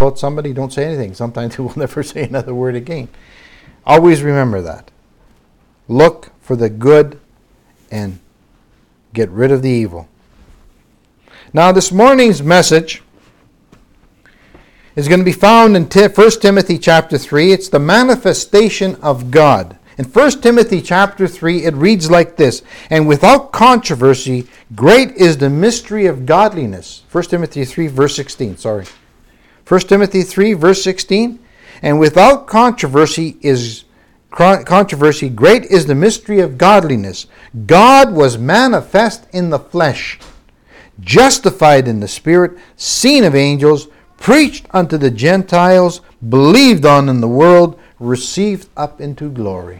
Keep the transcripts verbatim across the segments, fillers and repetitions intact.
about somebody, don't say anything. Sometimes they will never say another word again. Always remember that. Look for the good and get rid of the evil. Now, this morning's message is going to be found in First Timothy chapter three. It's the manifestation of God. In First Timothy chapter three, it reads like this: "And without controversy, great is the mystery of godliness." First Timothy three, verse sixteen, sorry. First Timothy three, verse sixteen. "And without controversy is controversy, great is the mystery of godliness. God was manifest in the flesh, justified in the spirit, seen of angels, preached unto the Gentiles, believed on in the world, received up into glory."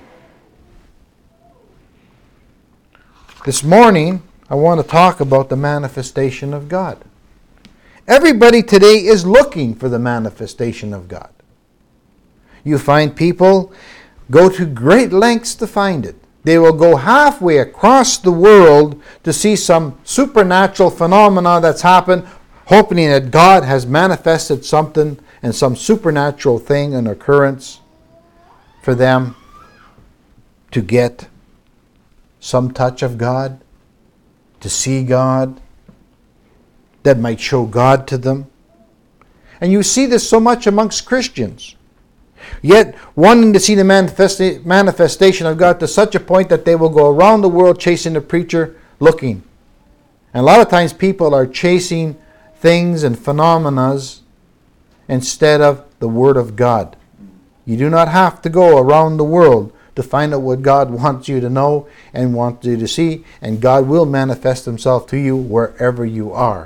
This morning, I want to talk about the manifestation of God. Everybody today is looking for the manifestation of God. You find people go to great lengths to find it. They will go halfway across the world to see some supernatural phenomena that's happened, hoping that God has manifested something and some supernatural thing, an occurrence for them to get some touch of God, to see God, that might show God to them. And you see this so much amongst Christians. Yet wanting to see the manifesta- manifestation of God to such a point that they will go around the world chasing the preacher looking. And a lot of times people are chasing things and phenomena instead of the Word of God. You do not have to go around the world to find out what God wants you to know and wants you to see, and God will manifest Himself to you wherever you are.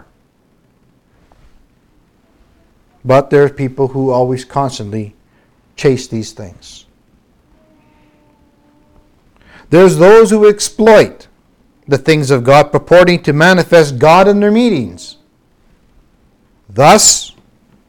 But there are people who always constantly chase these things. There's those who exploit the things of God, purporting to manifest God in their meetings. Thus,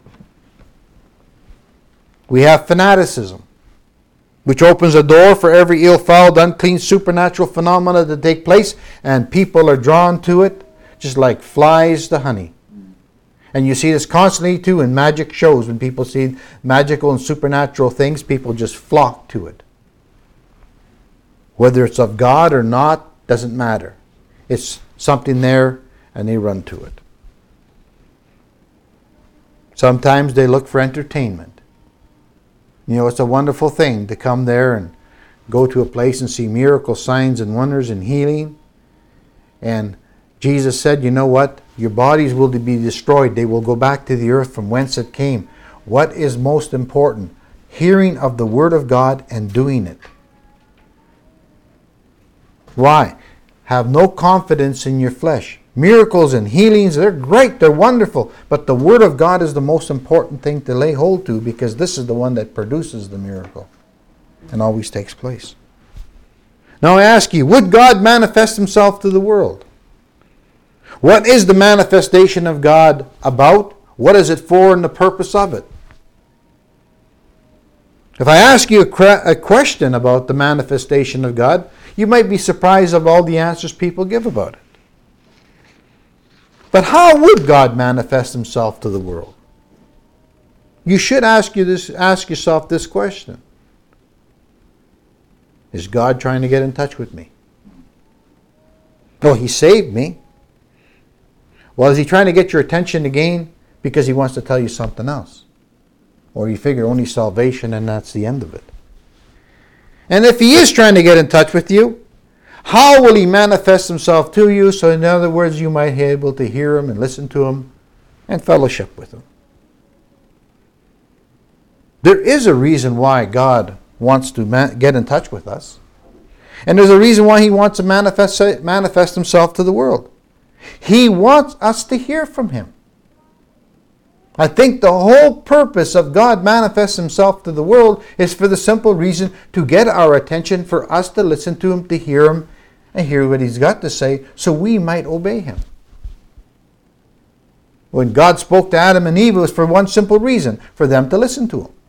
we have fanaticism, which opens a door for every ill-fouled, unclean, supernatural phenomena to take place, and people are drawn to it just like flies to honey. And you see this constantly too in magic shows. When people see magical and supernatural things, people just flock to it. Whether it's of God or not, doesn't matter. It's something there and they run to it. Sometimes they look for entertainment. You know, it's a wonderful thing to come there and go to a place and see miracle signs and wonders and healing. And Jesus said, you know what? Your bodies will be destroyed. They will go back to the earth from whence it came. What is most important? Hearing of the Word of God and doing it. Why? Have no confidence in your flesh. Miracles and healings, they're great, they're wonderful, but the Word of God is the most important thing to lay hold to, because this is the one that produces the miracle and always takes place. Now I ask you, would God manifest Himself to the world? What is the manifestation of God about? What is it for and the purpose of it? If I ask you a, cre- a question about the manifestation of God, you might be surprised of all the answers people give about it. But how would God manifest Himself to the world? You should ask you this, ask yourself this question. Is God trying to get in touch with me? Oh, He saved me. Well, is He trying to get your attention again because He wants to tell you something else? Or you figure only salvation and that's the end of it? And if He is trying to get in touch with you, how will He manifest Himself to you? So in other words, you might be able to hear Him and listen to Him and fellowship with Him. There is a reason why God wants to man- get in touch with us. And there's a reason why He wants to manifest, manifest Himself to the world. He wants us to hear from Him. I think the whole purpose of God manifesting Himself to the world is for the simple reason to get our attention, for us to listen to Him, to hear Him, and hear what He's got to say, so we might obey Him. When God spoke to Adam and Eve, it was for one simple reason, for them to listen to Him.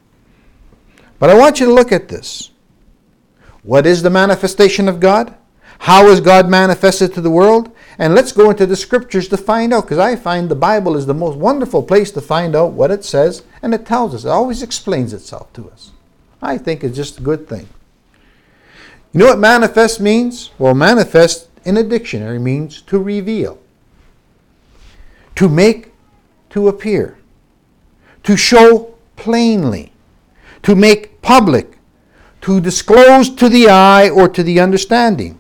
But I want you to look at this. What is the manifestation of God? How is God manifested to the world? And let's go into the scriptures to find out, because I find the Bible is the most wonderful place to find out what it says, and it tells us. It always explains itself to us. I think it's just a good thing. You know what manifest means? Well, manifest in a dictionary means to reveal, to make, to appear, to show plainly, to make public, to disclose to the eye or to the understanding.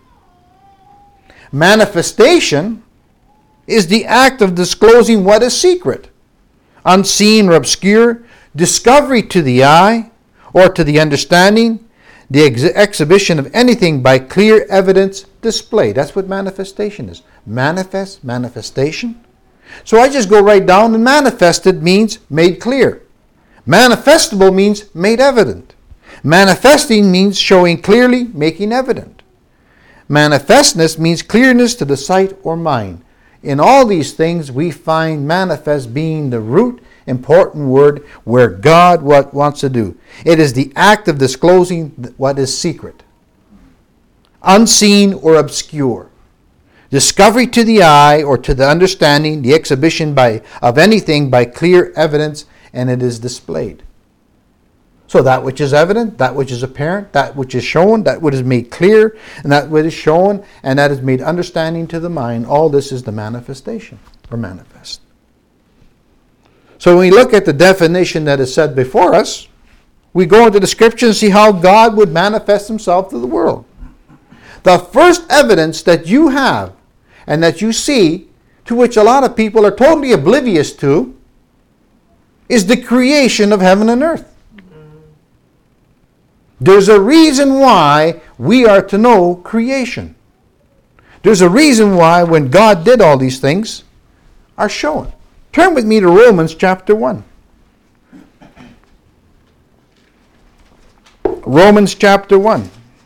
Manifestation is the act of disclosing what is secret, unseen or obscure, discovery to the eye or to the understanding, the ex- exhibition of anything by clear evidence displayed. That's what manifestation is. Manifest, manifestation. So I just go right down, and manifested means made clear. Manifestable means made evident. Manifesting means showing clearly, making evident. Manifestness means clearness to the sight or mind. In all these things, we find manifest being the root important word where God what wants to do. It is the act of disclosing what is secret, unseen or obscure. Discovery to the eye or to the understanding, the exhibition by of anything by clear evidence, and it is displayed. So that which is evident, that which is apparent, that which is shown, that which is made clear, and that which is shown, and that is made understanding to the mind, all this is the manifestation, or manifest. So when we look at the definition that is set before us, we go into the scripture and see how God would manifest himself to the world. The first evidence that you have and that you see, to which a lot of people are totally oblivious to, is the creation of heaven and earth. There's a reason why we are to know creation. There's a reason why when God did all these things are shown. Turn with me to Romans chapter one. Romans chapter one.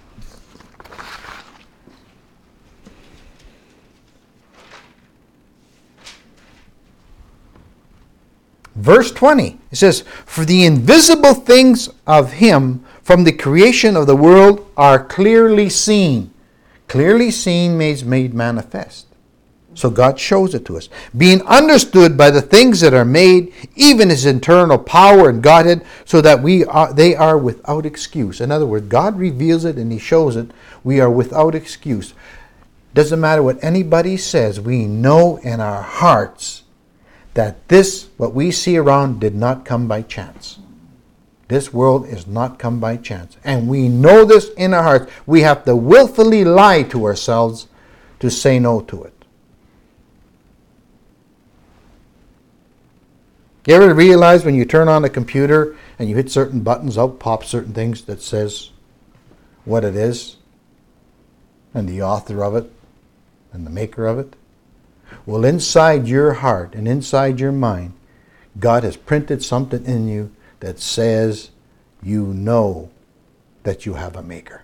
Verse twenty, it says, "For the invisible things of him from the creation of the world are clearly seen." Clearly seen means made manifest. So God shows it to us. "Being understood by the things that are made, even his internal power and Godhead, so that we are, they are without excuse." In other words, God reveals it and he shows it. We are without excuse. Doesn't matter what anybody says, we know in our hearts that this, what we see around, did not come by chance. This world is not come by chance. And we know this in our hearts. We have to willfully lie to ourselves to say no to it. You ever realize when you turn on a computer and you hit certain buttons, out pop certain things that says what it is and the author of it and the maker of it? Well, inside your heart and inside your mind, God has printed something in you that says you know that you have a maker.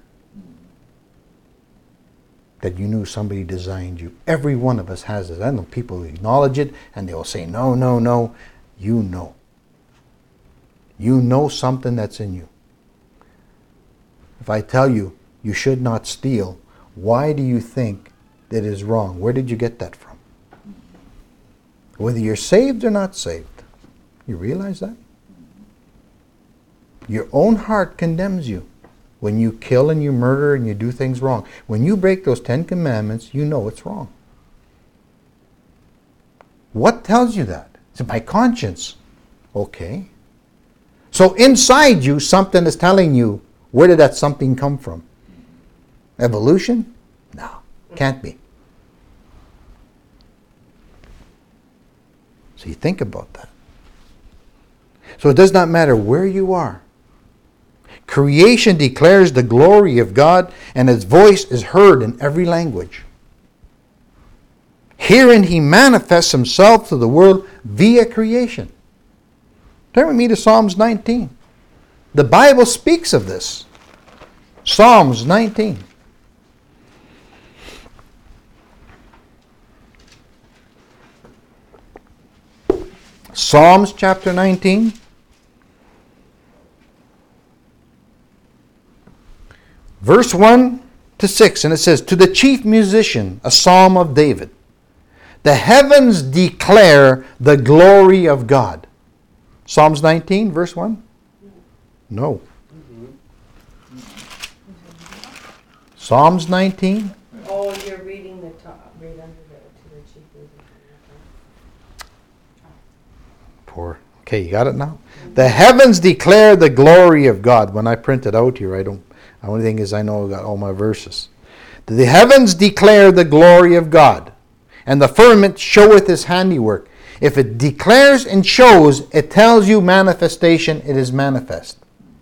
That you knew somebody designed you. Every one of us has this. I know people acknowledge it and they will say, no, no, no. You know. You know something that's in you. If I tell you you should not steal, why do you think that is wrong? Where did you get that from? Whether you're saved or not saved. You realize that? Your own heart condemns you when you kill and you murder and you do things wrong. When you break those Ten Commandments, you know it's wrong. What tells you that? It's my conscience. Okay. So inside you, something is telling you, where did that something come from? Evolution? No, can't be. So you think about that. So it does not matter where you are. Creation declares the glory of God, and its voice is heard in every language. Herein he manifests himself to the world via creation. Turn with me to Psalms nineteen. The Bible speaks of this. Psalms nineteen. Psalms chapter nineteen. Verse one to six, and it says, to the chief musician, a psalm of David. The heavens declare the glory of God. Psalms nineteen, verse one? No. Psalms nineteen? Oh, you're reading the top, right under the, to the chief musician. Poor. Okay, you got it now? The heavens declare the glory of God. When I print it out here, I don't, the only thing is I know I got all my verses. The heavens declare the glory of God, and the firmament showeth his handiwork. If it declares and shows, it tells you manifestation, it is manifest.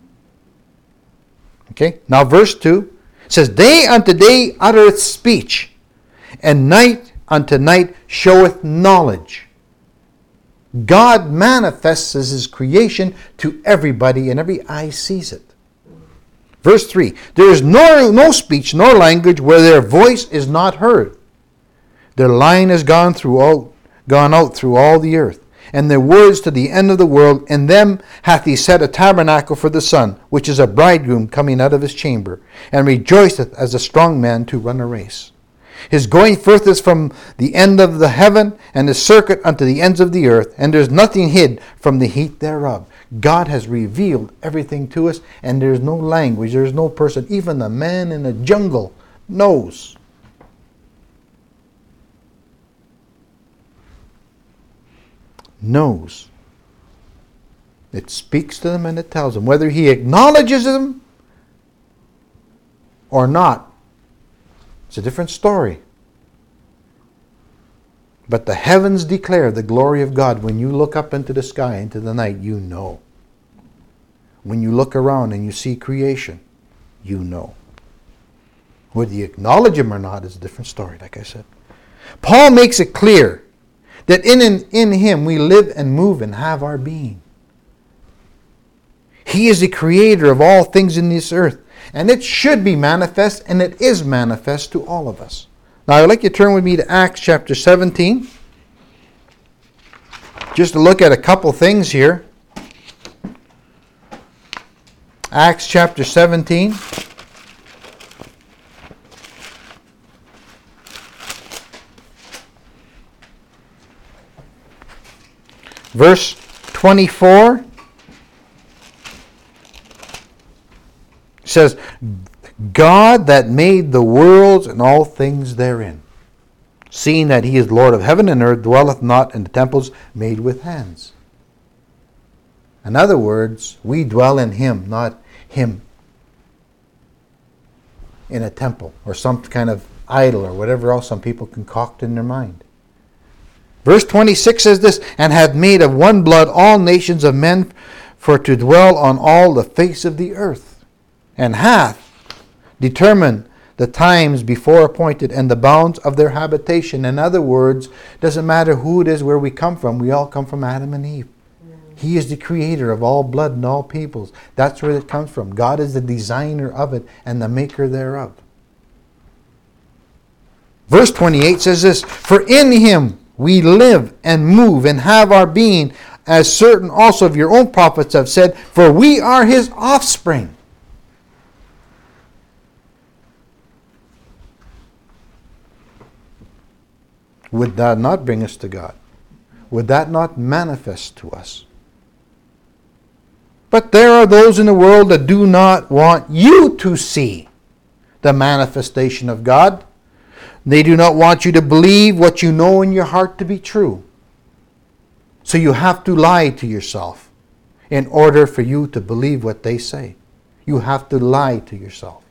Okay, now verse two says, day unto day uttereth speech, and night unto night showeth knowledge. God manifests as his creation to everybody, and every eye sees it. Verse three, there is no, no speech nor language where their voice is not heard. Their line is gone through all, gone out through all the earth, and their words to the end of the world. In them hath he set a tabernacle for the sun, which is a bridegroom coming out of his chamber, and rejoiceth as a strong man to run a race. His going forth is from the end of the heaven, and his circuit unto the ends of the earth, and there is nothing hid from the heat thereof. God has revealed everything to us, and there is no language, there is no person, even the man in the jungle knows. Knows. It speaks to them and it tells them. Whether he acknowledges them or not, it's a different story. But the heavens declare the glory of God. When you look up into the sky, into the night, you know. When you look around and you see creation, you know. Whether you acknowledge him or not is a different story, like I said. Paul makes it clear that in, in, in him we live and move and have our being. He is the creator of all things in this earth. And it should be manifest, and it is manifest to all of us. Now, I'd like you to turn with me to Acts chapter seventeen. Just to look at a couple things here. Acts chapter seventeen. Verse twenty-four. Says, God that made the worlds and all things therein, seeing that he is Lord of heaven and earth, dwelleth not in the temples made with hands. In other words, we dwell in him, not him in a temple or some kind of idol or whatever else some people concoct in their mind. Verse twenty-six says this, and hath made of one blood all nations of men for to dwell on all the face of the earth. And hath determined the times before appointed and the bounds of their habitation. In other words, doesn't matter who it is, where we come from. We all come from Adam and Eve. Mm. He is the creator of all blood and all peoples. That's where it comes from. God is the designer of it and the maker thereof. Verse twenty-eight says this, for in him we live and move and have our being, as certain also of your own prophets have said, for we are his offspring. Would that not bring us to God? Would that not manifest to us? But there are those in the world that do not want you to see the manifestation of God. They do not want you to believe what you know in your heart to be true. So you have to lie to yourself in order for you to believe what they say. You have to lie to yourself.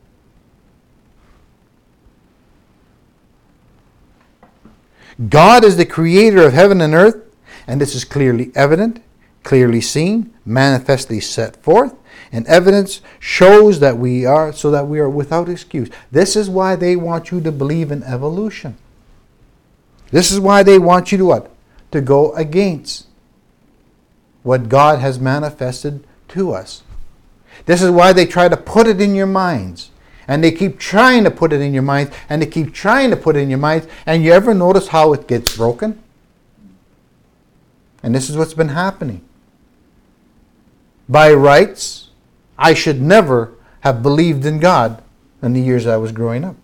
God is the creator of heaven and earth, and this is clearly evident, clearly seen, manifestly set forth, and evidence shows that we are, so that we are without excuse. This is why they want you to believe in evolution. This is why they want you to what? To go against what God has manifested to us. This is why they try to put it in your minds. And they keep trying to put it in your minds, and they keep trying to put it in your minds, and you ever notice how it gets broken? And this is what's been happening. By rights, I should never have believed in God in the years I was growing up.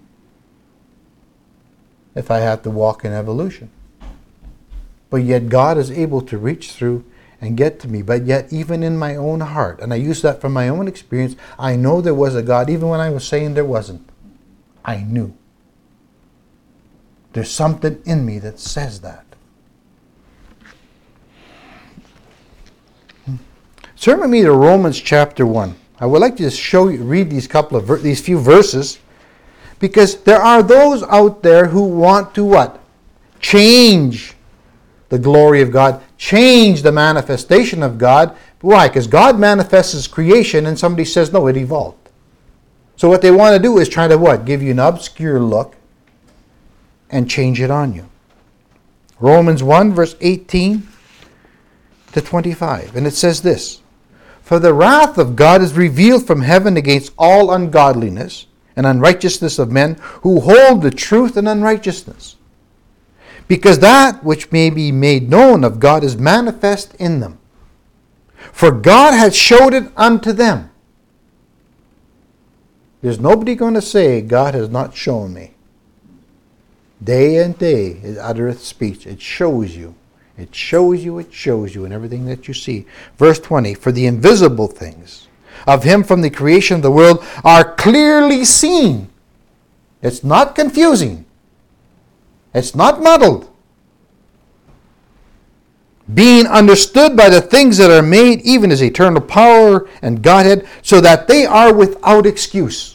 If I had to walk in evolution. But yet God is able to reach through and get to me. But yet even in my own heart, and I use that from my own experience, I know there was a God even when I was saying there wasn't. I knew. There's something in me that says that. Turn with me to Romans chapter one. I would like to just show you, read these couple of ver- these few verses, because there are those out there who want to what? Change the glory of God, change the manifestation of God. Why? Because God manifests His creation, and somebody says, no, it evolved. So what they want to do is try to what? Give you an obscure look and change it on you. Romans one, verse eighteen to twenty-five. And it says this, for the wrath of God is revealed from heaven against all ungodliness and unrighteousness of men who hold the truth in unrighteousness. Because that which may be made known of God is manifest in them. For God hath showed it unto them. There's nobody going to say, God has not shown me. Day and day it uttereth speech. It shows you. It shows you, it shows you in everything that you see. Verse twenty, for the invisible things of Him from the creation of the world are clearly seen. It's not confusing. It's not muddled. Being understood by the things that are made, even His eternal power and Godhead, so that they are without excuse.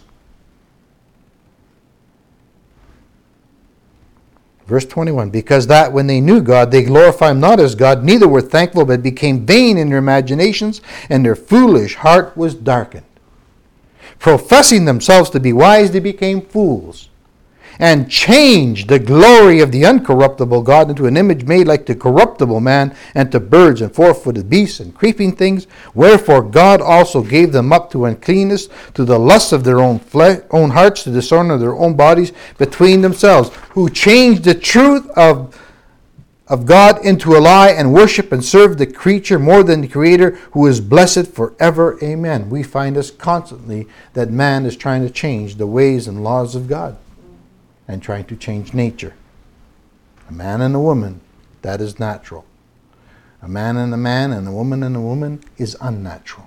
Verse twenty-one, because that when they knew God, they glorified Him not as God, neither were thankful, but became vain in their imaginations, and their foolish heart was darkened. Professing themselves to be wise, they became fools, and changed the glory of the uncorruptible God into an image made like the corruptible man, and to birds and four-footed beasts and creeping things. Wherefore God also gave them up to uncleanness, to the lusts of their own flesh, own hearts, to dishonor their own bodies between themselves, who changed the truth of, of God into a lie, and worship and serve the creature more than the Creator, who is blessed forever. Amen. We find us constantly that man is trying to change the ways and laws of God, and trying to change nature. A man and a woman, that is natural. A man and a man and a woman and a woman is unnatural.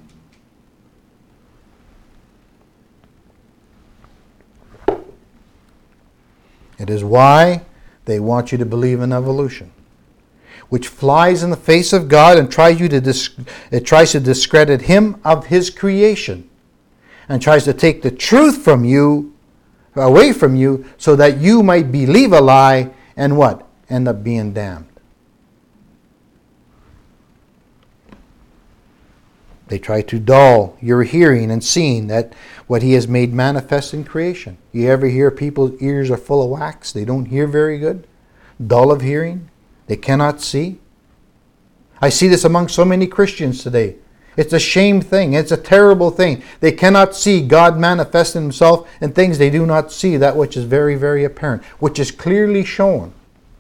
It is why they want you to believe in evolution, which flies in the face of God and tries you to dis- it tries to discredit Him of His creation, and tries to take the truth from you, away from you, so that you might believe a lie and what? End up being damned. They try to dull your hearing and seeing that what He has made manifest in creation. You ever hear people's ears are full of wax? They don't hear very good. Dull of hearing. They cannot see. I see this among so many Christians today. It's a shame thing. It's a terrible thing. They cannot see God manifest Himself in things they do not see, that which is very, very apparent, which is clearly shown.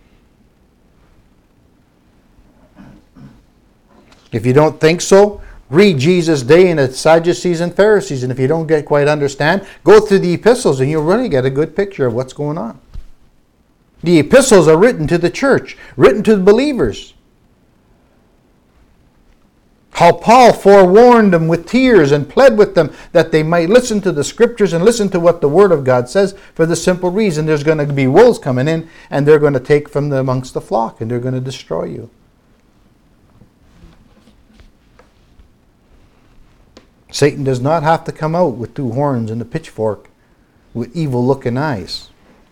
If you don't think so, read Jesus' day in the Sadducees and Pharisees. And if you don't get quite understand, go through the epistles and you'll really get a good picture of what's going on. The epistles are written to the church, written to the believers. How Paul forewarned them with tears and pled with them that they might listen to the Scriptures and listen to what the Word of God says, for the simple reason there's going to be wolves coming in and they're going to take from the, amongst the flock and they're going to destroy you. Satan does not have to come out with two horns and a pitchfork with evil looking eyes.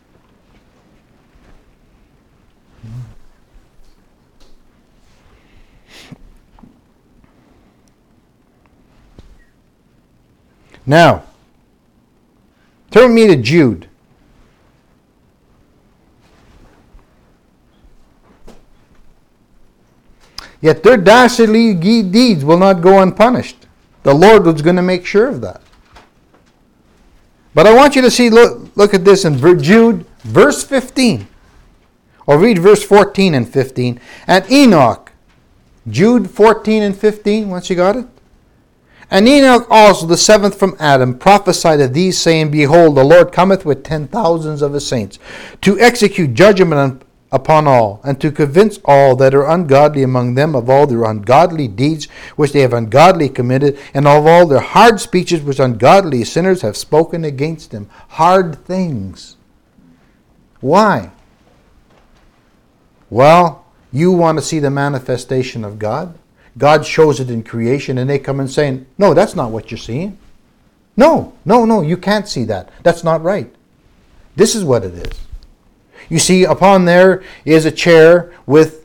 Now, turn with me to Jude. Yet their dastardly deeds will not go unpunished. The Lord was going to make sure of that. But I want you to see, look, look at this in Jude, verse fifteen. Or read verse fourteen and fifteen. And Enoch, Jude fourteen and fifteen, once you got it. And Enoch also, the seventh from Adam, prophesied of these, saying, Behold, the Lord cometh with ten thousands of his saints, to execute judgment upon all, and to convince all that are ungodly among them of all their ungodly deeds which they have ungodly committed, and of all their hard speeches which ungodly sinners have spoken against him. Hard things. Why? Well, you want to see the manifestation of God? God shows it in creation, and they come and saying, no, that's not what you're seeing. No, no, no, you can't see that. That's not right. This is what it is. You see, upon there is a chair with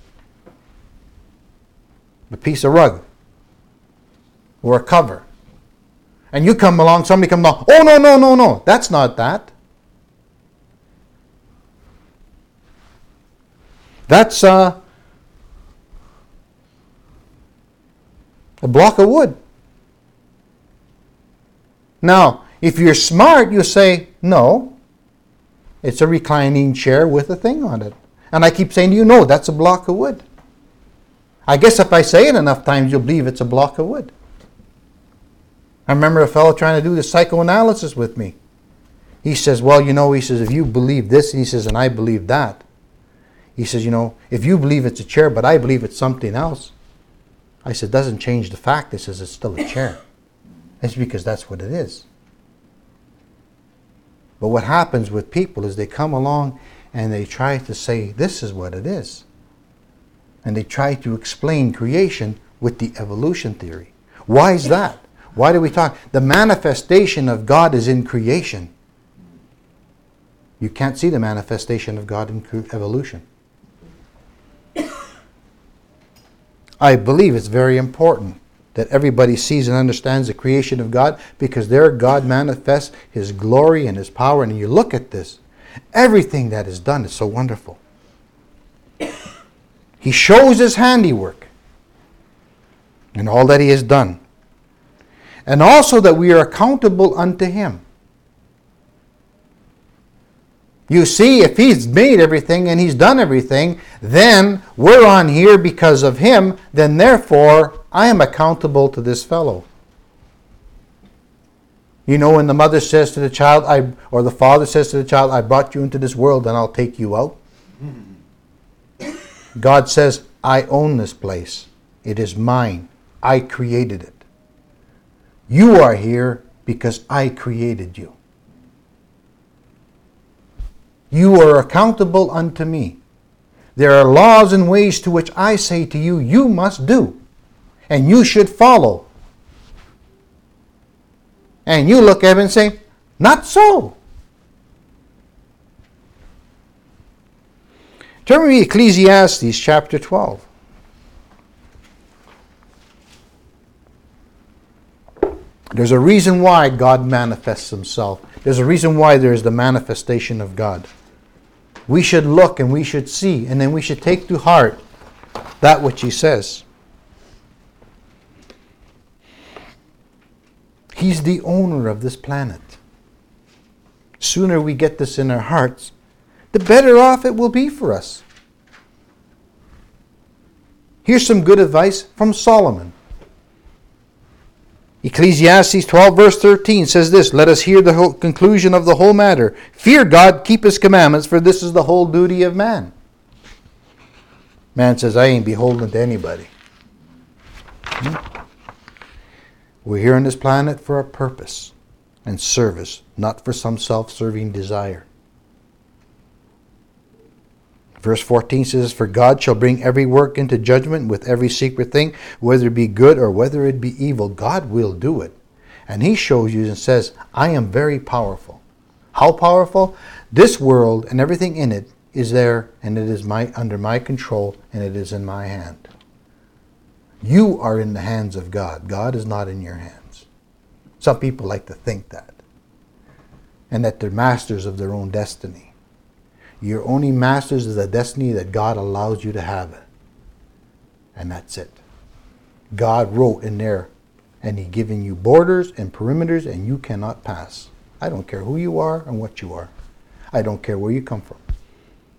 a piece of rug or a cover. And you come along, somebody comes along, oh, no, no, no, no, that's not that. That's uh, a block of wood. Now, if you're smart, you say, no, it's a reclining chair with a thing on it. And I keep saying to you, no, that's a block of wood. I guess if I say it enough times, you'll believe it's a block of wood. I remember a fellow trying to do the psychoanalysis with me. He says, well, you know, he says, if you believe this, he says, and I believe that. He says, you know, if you believe it's a chair, but I believe it's something else. I said, doesn't change the fact. He says, it's still a chair. It's because that's what it is. But what happens with people is they come along and they try to say, this is what it is. And they try to explain creation with the evolution theory. Why is that? Why do we talk? The manifestation of God is in creation. You can't see the manifestation of God in evolution. I believe it's very important that everybody sees and understands the creation of God, because there God manifests His glory and His power. And you look at this, everything that is done is so wonderful. He shows His handiwork and all that He has done. And also that we are accountable unto Him. You see, if He's made everything and He's done everything, then we're on here because of Him, then therefore I am accountable to this fellow. You know, when the mother says to the child, I, or the father says to the child, I brought you into this world and I'll take you out. God says, I own this place. It is mine. I created it. You are here because I created you. You are accountable unto me. There are laws and ways to which I say to you, you must do. And you should follow. And you look at him and say, not so. Turn with me to Ecclesiastes chapter twelve. There's a reason why God manifests Himself. There's a reason why there is the manifestation of God. We should look and we should see, and then we should take to heart that which He says. He's the owner of this planet. Sooner we get this in our hearts, the better off it will be for us. Here's some good advice from Solomon. Ecclesiastes twelve verse thirteen says this, let us hear the whole conclusion of the whole matter. Fear God, keep His commandments, for this is the whole duty of man. Man says, I ain't beholden to anybody. Hmm? We're here on this planet for a purpose and service, not for some self-serving desire. Verse fourteen says, for God shall bring every work into judgment with every secret thing, whether it be good or whether it be evil. God will do it. And He shows you and says, I am very powerful. How powerful? This world and everything in it is there, and it is my under my control, and it is in my hand. You are in the hands of God. God is not in your hands. Some people like to think that. And that they're masters of their own destiny. You're only masters of the destiny that God allows you to have. And that's it. God wrote in there, and He given you borders and perimeters, and you cannot pass. I don't care who you are and what you are. I don't care where you come from.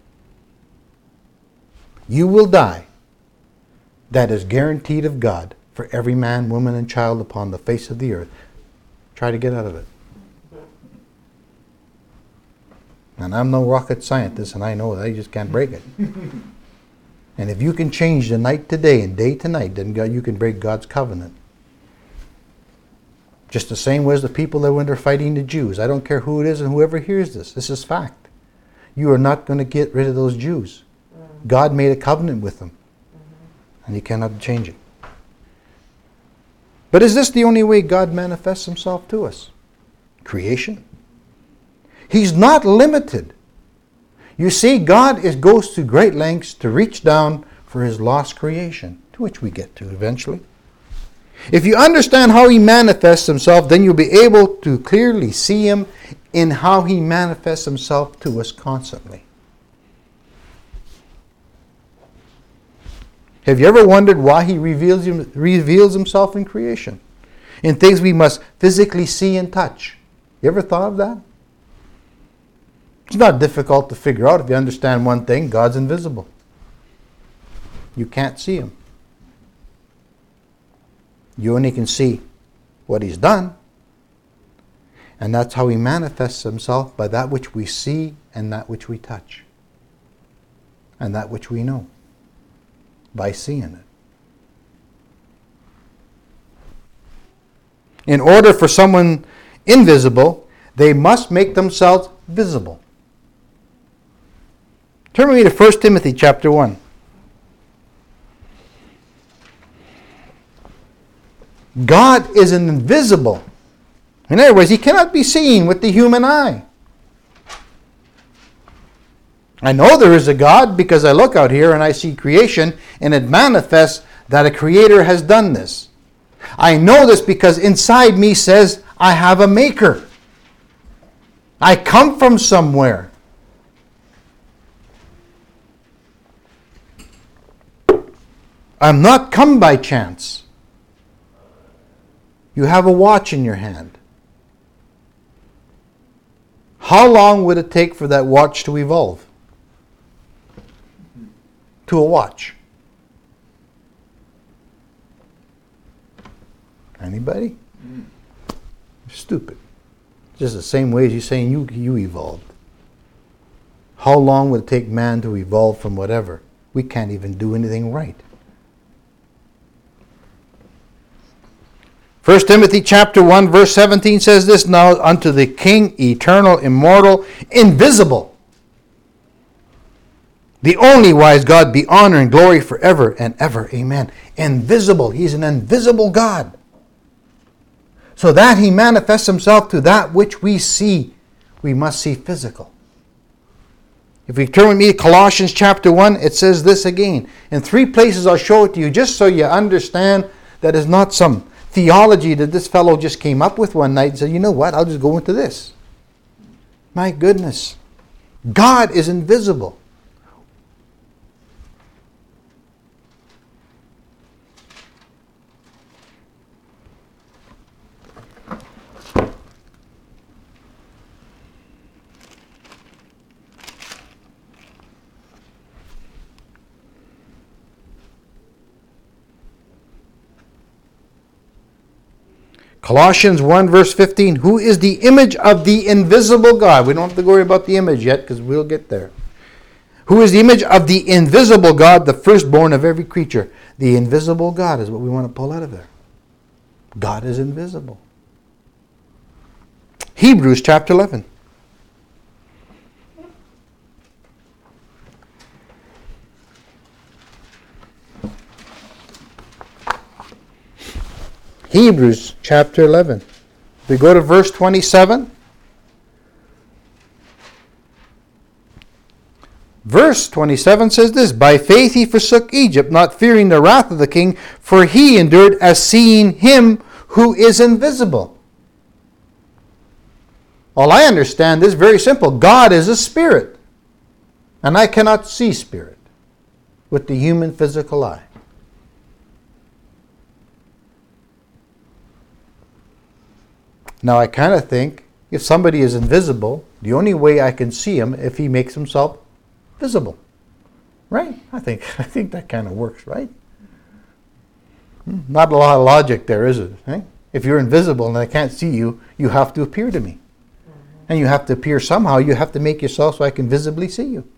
You will die. That is guaranteed of God for every man, woman, and child upon the face of the earth. Try to get out of it. And I'm no rocket scientist, and I know that I just can't break it. And if you can change the night to day and day to night, then God, you can break God's covenant. Just the same way as the people that went there fighting the Jews. I don't care who it is and whoever hears this. This is fact. You are not going to get rid of those Jews. God made a covenant with them. And you cannot change it. But is this the only way God manifests himself to us? Creation? He's not limited. You see, God is, goes to great lengths to reach down for his lost creation, to which we get to eventually. If you understand how he manifests himself, then you'll be able to clearly see him in how he manifests himself to us constantly. Have you ever wondered why he reveals, him, reveals himself in creation? In things we must physically see and touch. You ever thought of that? It's not difficult to figure out if you understand one thing. God's invisible. You can't see him. You only can see what he's done. And that's how he manifests himself, by that which we see and that which we touch. And that which we know. By seeing it. In order for someone invisible, they must make themselves visible. Turn with me to First Timothy chapter one. God is invisible. In other words, he cannot be seen with the human eye. I know there is a God because I look out here and I see creation, and it manifests that a creator has done this. I know this because inside me says I have a maker. I come from somewhere. I'm not come by chance. You have a watch in your hand. How long would it take for that watch to evolve? To a watch. Anybody? Mm. Stupid. Just the same way as you're saying you, you evolved. How long would it take man to evolve from whatever? We can't even do anything right. First Timothy chapter one verse seventeen says this, now unto the King, eternal, immortal, invisible, the only wise God, be honor and glory forever and ever. Amen. Invisible. He's an invisible God. So that he manifests himself to that which we see, we must see physical. If we turn with me to Colossians chapter one, it says this again. In three places I'll show it to you just so you understand that it's not some theology that this fellow just came up with one night and said, you know what, I'll just go into this. My goodness. God is invisible. Colossians one verse fifteen, who is the image of the invisible God. We don't have to worry about the image yet because we'll get there. Who is the image of the invisible God, the firstborn of every creature. The invisible God is what we want to pull out of there. God is invisible. Hebrews chapter eleven. Hebrews chapter eleven. We go to verse twenty-seven. Verse twenty-seven says this, by faith he forsook Egypt, not fearing the wrath of the king, for he endured as seeing him who is invisible. All I understand is very simple. God is a spirit, and I cannot see spirit with the human physical eye. Now I kind of think if somebody is invisible, the only way I can see him if he makes himself visible. Right? I think I think that kind of works, right? Not a lot of logic there, is it? Eh? If you're invisible and I can't see you, you have to appear to me. And you have to appear somehow. You have to make yourself so I can visibly see you.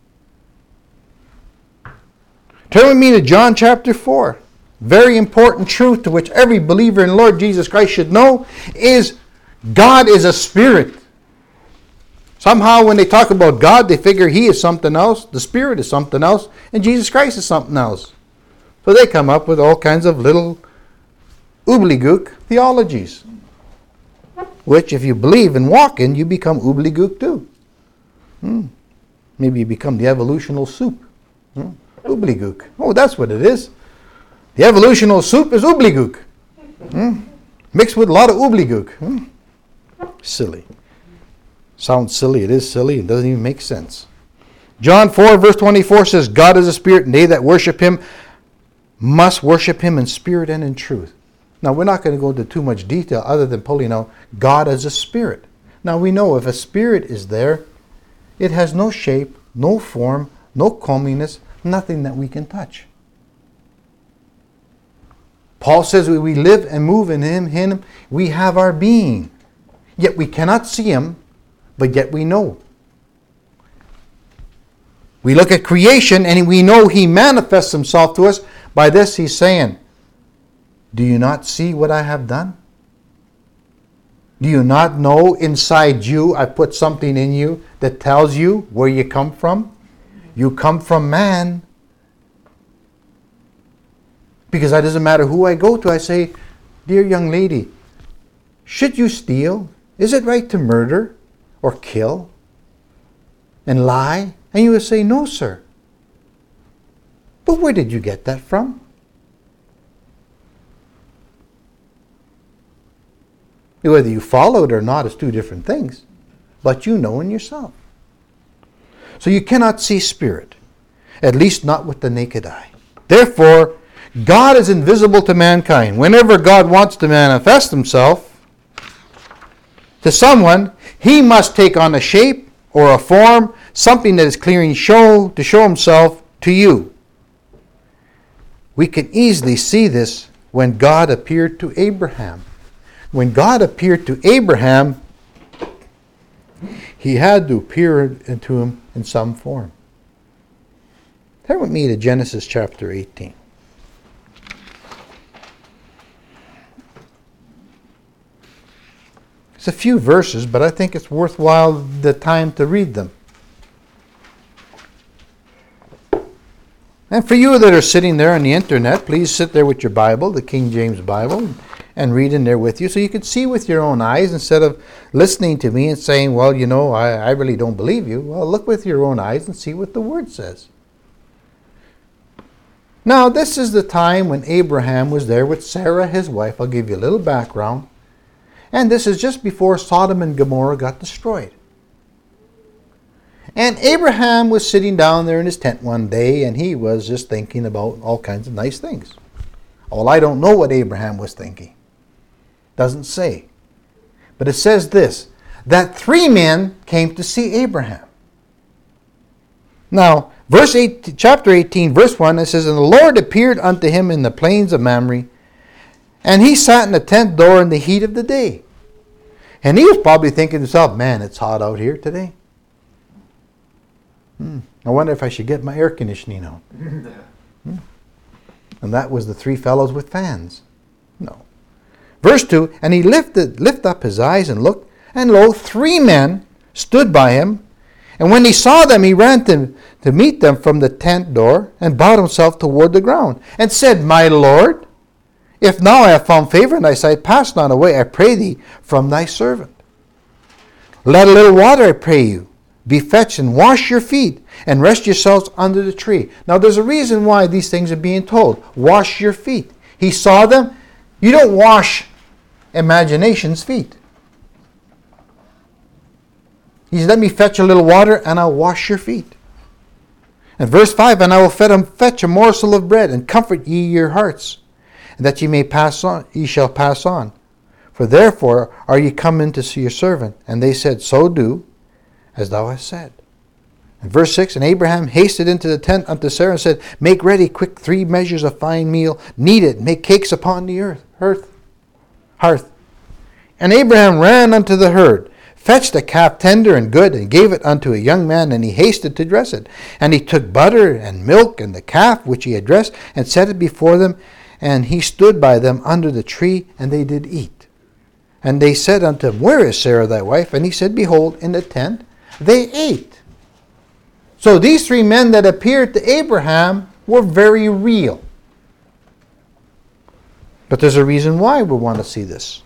Turn with me to John chapter four. Very important truth to which every believer in Lord Jesus Christ should know is God is a spirit. Somehow when they talk about God, they figure He is something else, the Spirit is something else, and Jesus Christ is something else. So they come up with all kinds of little ooblegook theologies, which if you believe and walk in, you become ooblegook too. Hmm. Maybe you become the evolutional soup. Hmm. Ooblegook. Oh, that's what it is. The evolutional soup is ooblegook. Hmm. Mixed with a lot of ooblegook. Hmm. Silly. Sounds silly. It is silly. It doesn't even make sense. John four verse twenty-four says, God is a spirit, and they that worship Him must worship Him in spirit and in truth. Now, we're not going to go into too much detail other than pulling out God as a spirit. Now, we know if a spirit is there, it has no shape, no form, no comeliness, nothing that we can touch. Paul says we live and move in Him, Him, we have our being. Yet we cannot see Him, but yet we know. We look at creation and we know He manifests Himself to us. By this He's saying, do you not see what I have done? Do you not know inside you I put something in you that tells you where you come from? You come from man. Because it doesn't matter who I go to. I say, dear young lady, should you steal? Is it right to murder or kill and lie? And you would say, no, sir. But where did you get that from? Whether you follow it or not is two different things. But you know in yourself. So you cannot see spirit. At least not with the naked eye. Therefore, God is invisible to mankind. Whenever God wants to manifest Himself to someone, He must take on a shape or a form, something that is clearly show to show Himself to you. We can easily see this when God appeared to Abraham. When God appeared to Abraham, He had to appear to him in some form. Turn with me to Genesis chapter eighteen. It's a few verses, but I think it's worthwhile the time to read them. And for you that are sitting there on the internet, please sit there with your Bible, the King James Bible, and read in there with you so you can see with your own eyes instead of listening to me and saying, well, you know, I, I really don't believe you. Well, look with your own eyes and see what the Word says. Now, this is the time when Abraham was there with Sarah, his wife. I'll give you a little background. And this is just before Sodom and Gomorrah got destroyed. And Abraham was sitting down there in his tent one day, and he was just thinking about all kinds of nice things. Well, I don't know what Abraham was thinking. Doesn't say. But it says this, that three men came to see Abraham. Now, verse eight, chapter eighteen, verse one, it says, and the Lord appeared unto him in the plains of Mamre, and he sat in the tent door in the heat of the day. And he was probably thinking to himself, man, it's hot out here today. Hmm. I wonder if I should get my air conditioning on. hmm. And that was the three fellows with fans. No. Verse two, and he lifted lift up his eyes and looked, and lo, three men stood by him. And when he saw them, he ran to, to meet them from the tent door, and bowed himself toward the ground, and said, my Lord, if now I have found favor in thy sight, pass not away, I pray thee, from thy servant. Let a little water, I pray you, be fetched, and wash your feet, and rest yourselves under the tree. Now there's a reason why these things are being told. Wash your feet. He saw them. You don't wash imagination's feet. He said, let me fetch a little water, and I'll wash your feet. And verse five, and I will fetch a morsel of bread, and comfort ye your hearts, and that ye may pass on, ye shall pass on. For therefore are ye come in to see your servant. And they said, so do, as thou hast said. And verse six, and Abraham hasted into the tent unto Sarah and said, make ready quick three measures of fine meal, knead it, make cakes upon the earth, hearth, hearth. And Abraham ran unto the herd, fetched a calf tender and good, and gave it unto a young man, and he hasted to dress it. And he took butter and milk and the calf which he had dressed, and set it before them, and he stood by them under the tree, and they did eat. And they said unto him, where is Sarah thy wife? And he said, behold, in the tent. They ate. So these three men that appeared to Abraham were very real. But there's a reason why we want to see this.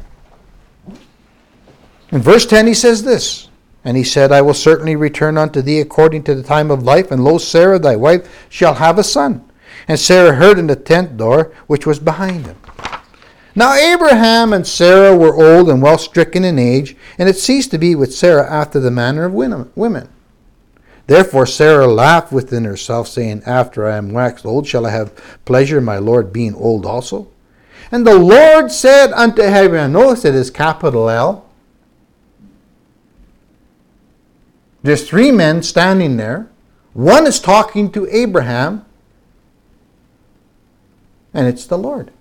In verse ten he says this, and he said, I will certainly return unto thee according to the time of life, and lo, Sarah thy wife shall have a son. And Sarah heard in the tent door which was behind him. Now Abraham and Sarah were old and well stricken in age, and it ceased to be with Sarah after the manner of women. Therefore Sarah laughed within herself, saying, after I am waxed old, shall I have pleasure in my Lord being old also? And the Lord said unto Abraham, notice it is capital L. There's three men standing there. One is talking to Abraham, and it's the Lord.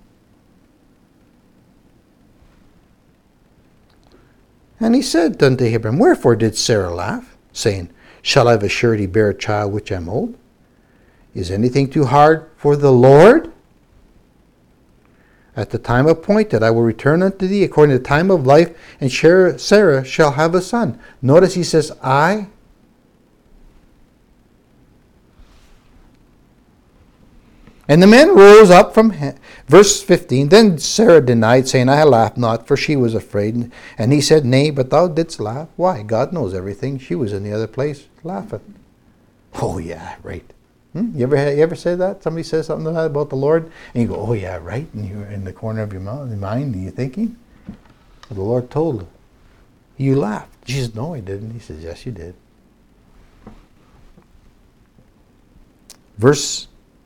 And he said unto Abraham, wherefore did Sarah laugh, saying, shall I of a surety bear a child which am old? Is anything too hard for the Lord? At the time appointed I will return unto thee according to the time of life, and Sarah shall have a son. Notice he says, I. And the men rose up from, verse fifteen, then Sarah denied, saying, I laughed not, for she was afraid. And he said, nay, but thou didst laugh. Why? God knows everything. She was in the other place laughing. Oh, yeah, right. Hmm? You ever you ever say that? Somebody says something like that about the Lord, and you go, oh, yeah, right, and you're in the corner of your mind, are you thinking? Well, the Lord told her. You laughed. She says, no, I didn't. He says, yes, you did. Verse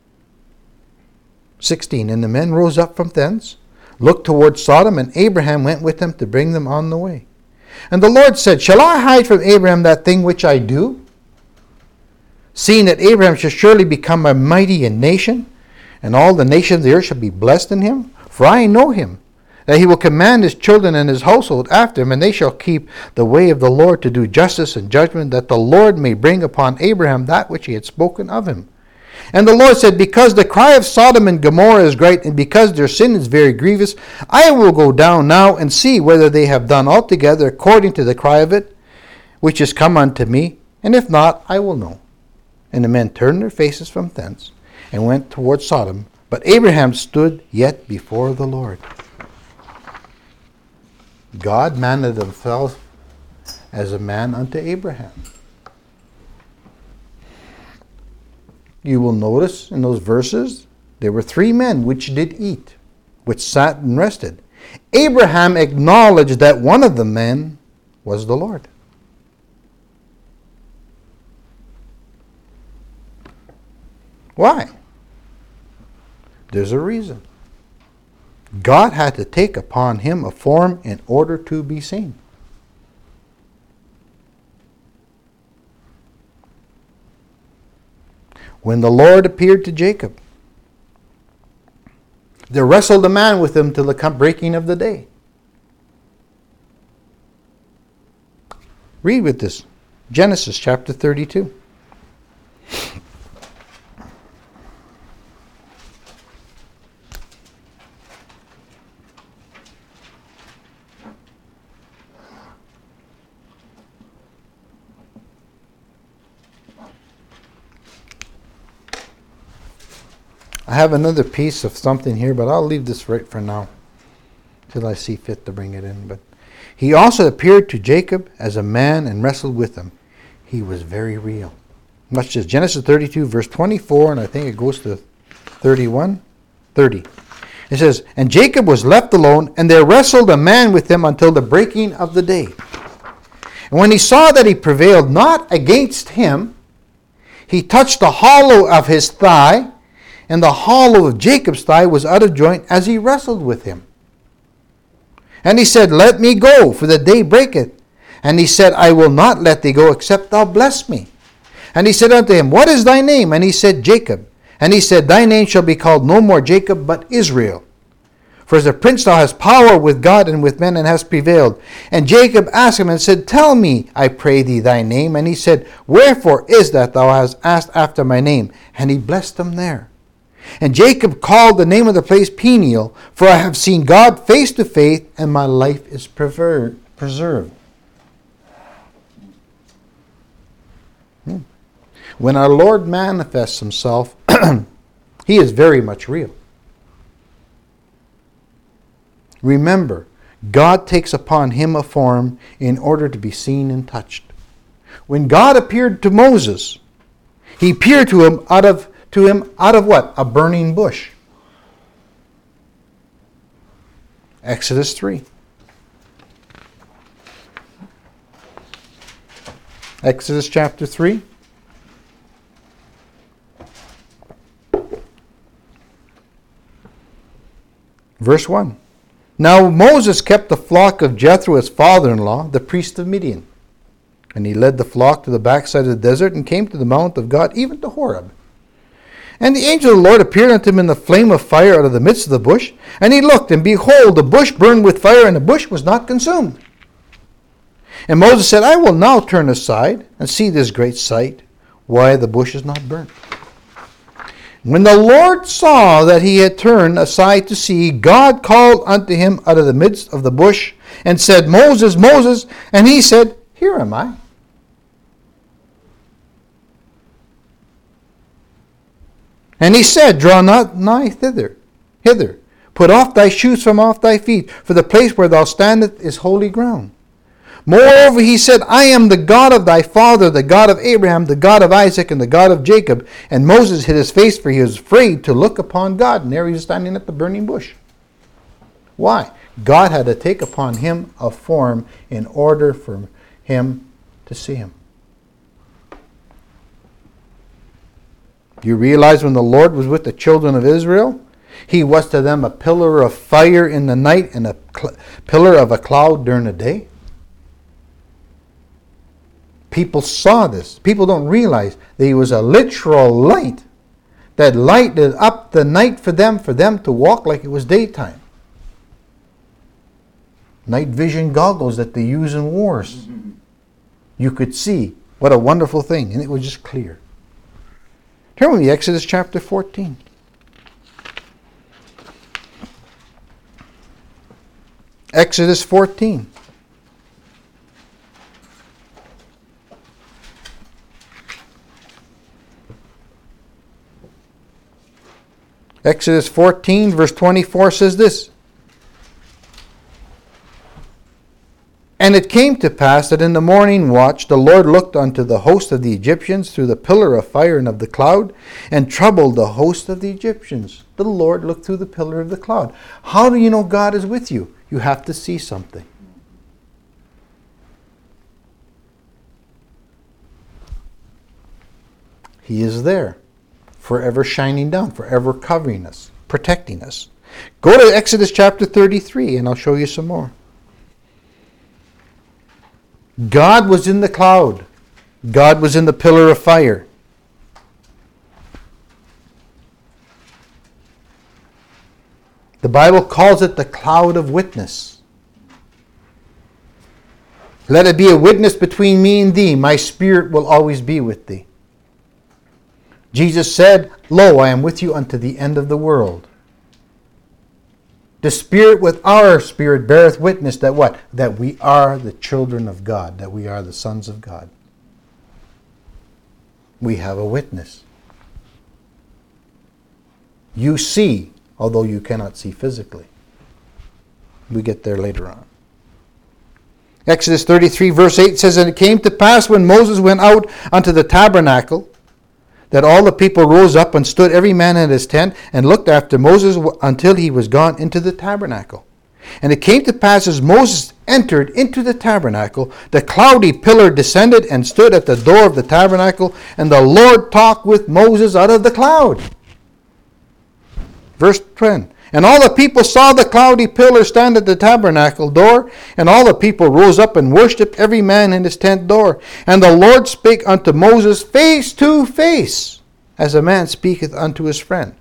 sixteen, and the men rose up from thence, looked toward Sodom, and Abraham went with them to bring them on the way. And the Lord said, shall I hide from Abraham that thing which I do? Seeing that Abraham shall surely become a mighty nation, and all the nations of the earth shall be blessed in him. For I know him, that he will command his children and his household after him, and they shall keep the way of the Lord to do justice and judgment, that the Lord may bring upon Abraham that which he had spoken of him. And the Lord said, because the cry of Sodom and Gomorrah is great, and because their sin is very grievous, I will go down now and see whether they have done altogether according to the cry of it, which is come unto me, and if not, I will know. And the men turned their faces from thence, and went toward Sodom. But Abraham stood yet before the Lord. God mannered himself as a man unto Abraham. You will notice in those verses, there were three men which did eat, which sat and rested. Abraham acknowledged that one of the men was the Lord. Why? There's a reason. God had to take upon him a form in order to be seen. When the Lord appeared to Jacob, there wrestled a man with him till the breaking of the day. Read with this. Genesis chapter thirty-two. I have another piece of something here, but I'll leave this right for now till I see fit to bring it in. But he also appeared to Jacob as a man and wrestled with him. He was very real. Watch this. Genesis thirty-two, verse twenty-four, and I think it goes to thirty-one, thirty. It says, and Jacob was left alone, and there wrestled a man with him until the breaking of the day. And when he saw that he prevailed not against him, he touched the hollow of his thigh, and the hollow of Jacob's thigh was out of joint as he wrestled with him. And he said, let me go, for the day breaketh. And he said, I will not let thee go, except thou bless me. And he said unto him, What is thy name? And he said, Jacob. And he said, Thy name shall be called no more Jacob, but Israel. For as a prince thou hast power with God and with men, and hast prevailed. And Jacob asked him and said, Tell me, I pray thee, thy name. And he said, Wherefore is that thou hast asked after my name? And he blessed him there. And Jacob called the name of the place Peniel, for I have seen God face to face, and my life is preserved. Hmm. When our Lord manifests himself, he is very much real. Remember, God takes upon him a form in order to be seen and touched. When God appeared to Moses, he appeared to him out of to him out of what? A burning bush. Exodus three. Exodus chapter three. Verse one. Now Moses kept the flock of Jethro, his father-in-law, the priest of Midian. And he led the flock to the backside of the desert and came to the mount of God, even to Horeb. And the angel of the Lord appeared unto him in the flame of fire out of the midst of the bush. And he looked, and behold, the bush burned with fire, and the bush was not consumed. And Moses said, I will now turn aside and see this great sight, why the bush is not burnt. When the Lord saw that he had turned aside to see, God called unto him out of the midst of the bush, and said, Moses, Moses. And he said, Here am I. And he said, Draw not nigh thither, hither. Put off thy shoes from off thy feet, for the place where thou standest is holy ground. Moreover, he said, I am the God of thy father, the God of Abraham, the God of Isaac, and the God of Jacob. And Moses hid his face, for he was afraid to look upon God. And there he was standing at the burning bush. Why? God had to take upon him a form in order for him to see him. You realize when the Lord was with the children of Israel, he was to them a pillar of fire in the night and a cl- pillar of a cloud during the day. People saw this. People don't realize that he was a literal light that lighted up the night for them, for them to walk like it was daytime. Night vision goggles that they use in wars. Mm-hmm. You could see. What a wonderful thing. And it was just clear. Turn with me, Exodus chapter fourteen. Exodus fourteen. Exodus fourteen, verse twenty-four says this. And it came to pass that in the morning watch the Lord looked unto the host of the Egyptians through the pillar of fire and of the cloud, and troubled the host of the Egyptians. The Lord looked through the pillar of the cloud. How do you know God is with you? You have to see something. He is there, forever shining down, forever covering us, protecting us. Go to Exodus chapter thirty-three, and I'll show you some more. God was in the cloud. God was in the pillar of fire. The Bible calls it the cloud of witness. Let it be a witness between me and thee. My spirit will always be with thee. Jesus said, Lo, I am with you unto the end of the world. The Spirit with our spirit beareth witness that what? That we are the children of God, that we are the sons of God. We have a witness. You see, although you cannot see physically. We get there later on. Exodus thirty-three verse eight says, And it came to pass when Moses went out unto the tabernacle, that all the people rose up and stood every man in his tent, and looked after Moses until he was gone into the tabernacle. And it came to pass as Moses entered into the tabernacle, the cloudy pillar descended and stood at the door of the tabernacle, and the Lord talked with Moses out of the cloud. Verse ten. And all the people saw the cloudy pillar stand at the tabernacle door, and all the people rose up and worshipped, every man in his tent door. And the Lord spake unto Moses face to face, as a man speaketh unto his friend.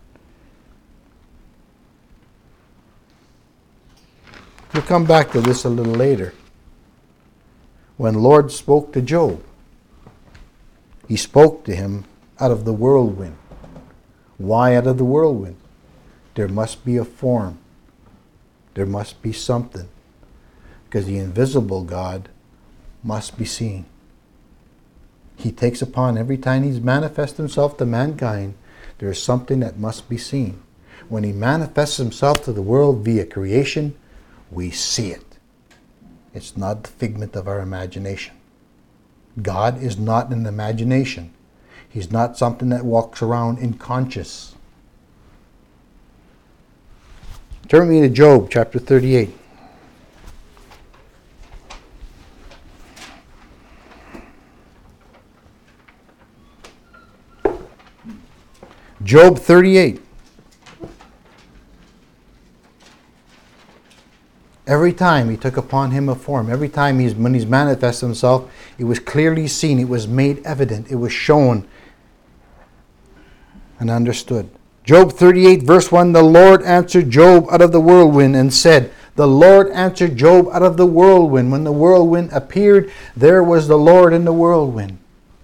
We'll come back to this a little later. When the Lord spoke to Job, he spoke to him out of the whirlwind. Why out of the whirlwind? There must be a form. There must be something. Because the invisible God must be seen. He takes upon, every time he's manifests himself to mankind, there is something that must be seen. When he manifests himself to the world via creation, we see it. It's not the figment of our imagination. God is not an imagination. He's not something that walks around unconscious. Turn me to Job chapter thirty-eight. Job thirty-eight. Every time he took upon him a form, every time he's, when he's manifested himself, it was clearly seen, it was made evident, it was shown and understood. Job thirty-eight verse one, the Lord answered Job out of the whirlwind and said, the Lord answered Job out of the whirlwind. When the whirlwind appeared, there was the Lord in the whirlwind.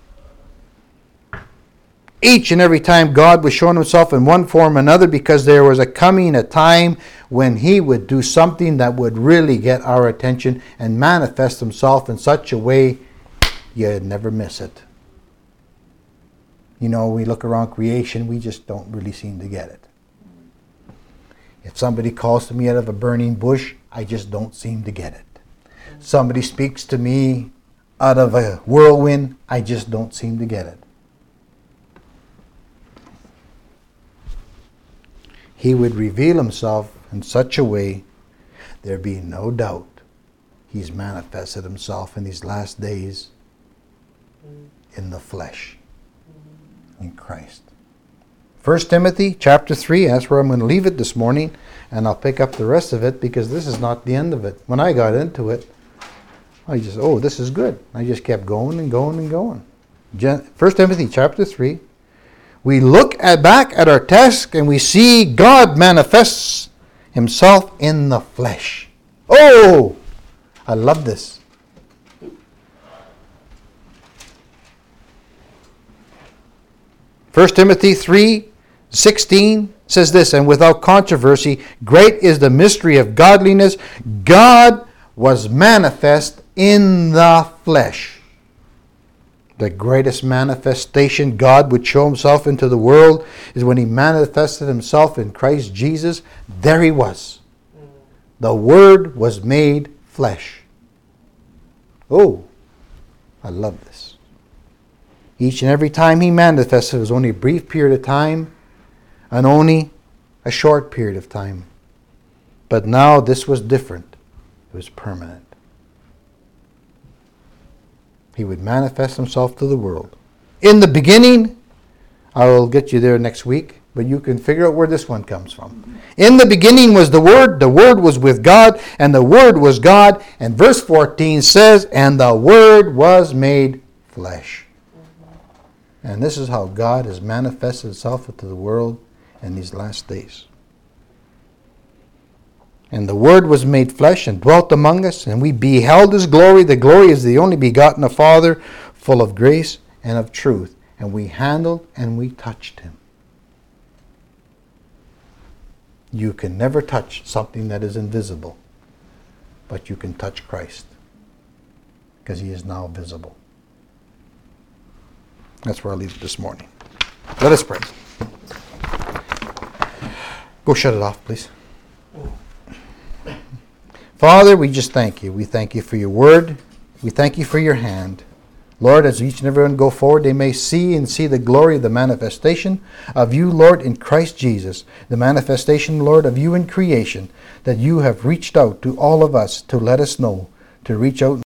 Each and every time God was showing himself in one form or another, because there was a coming, a time when he would do something that would really get our attention and manifest himself in such a way you'd never miss it. You know, we look around creation, we just don't really seem to get it. If somebody calls to me out of a burning bush, I just don't seem to get it. Somebody speaks to me out of a whirlwind, I just don't seem to get it. He would reveal himself in such a way there be no doubt he's manifested himself in these last days in the flesh, in Christ. First Timothy chapter three, that's where I'm going to leave it this morning, and I'll pick up the rest of it because this is not the end of it. When I got into it, I just, oh, this is good. I just kept going and going and going. First Timothy chapter three. We look at back at our task and we see God manifests himself in the flesh. Oh, I love this. First Timothy three sixteen says this, and without controversy, great is the mystery of godliness. God was manifest in the flesh. The greatest manifestation God would show himself into the world is when he manifested himself in Christ Jesus. There he was. The Word was made flesh. Oh, I love this. Each and every time he manifested, it was only a brief period of time and only a short period of time. But now this was different. It was permanent. He would manifest himself to the world. In the beginning, I will get you there next week, but you can figure out where this one comes from. In the beginning was the Word, the Word was with God, and the Word was God. And verse fourteen says, and the Word was made flesh. And this is how God has manifested himself to the world in these last days. And the Word was made flesh and dwelt among us, and we beheld his glory. The glory is the only begotten of Father, full of grace and of truth. And we handled and we touched him. You can never touch something that is invisible, but you can touch Christ, because he is now visible. That's where I'll leave it this morning. Let us pray. Go shut it off, please. Father, we just thank you. We thank you for your word. We thank you for your hand. Lord, as each and everyone go forward, they may see and see the glory of the manifestation of you, Lord, in Christ Jesus. The manifestation, Lord, of you in creation, that you have reached out to all of us to let us know, to reach out